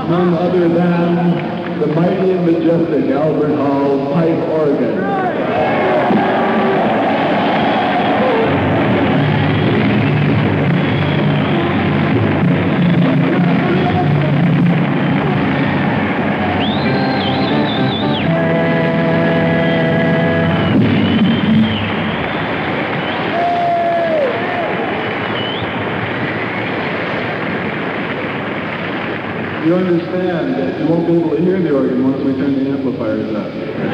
none other than the mighty and majestic Albert Hall pipe organ. You understand that you won't be able to hear the organ once we turn the amplifiers up.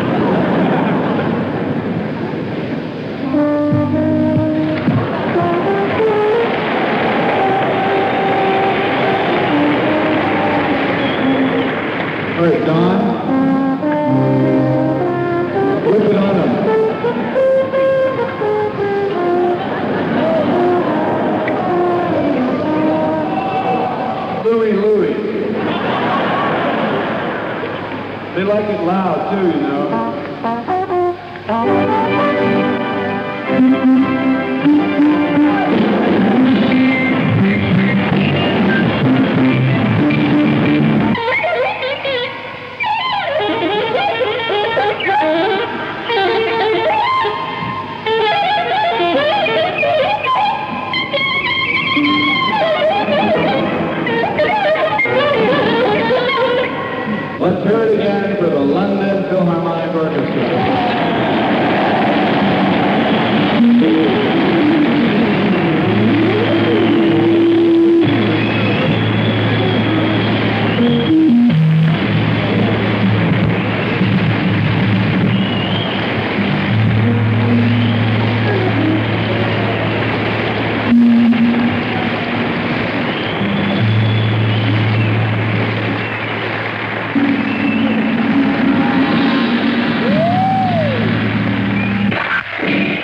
All right, Don, whip it on him. Louie. They like it loud, too, you know. Let's hear it again for the London Philharmonic Orchestra.